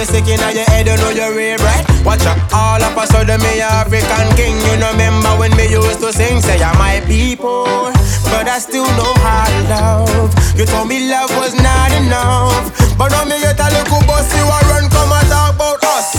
you're sick in your head, you know you're real bright. Watch out, all of a sudden me a African king. You know remember when me used to sing, say you're my people, but I still know how to love. You told me love was not enough, but now me get a little bossy who run come and talk about us.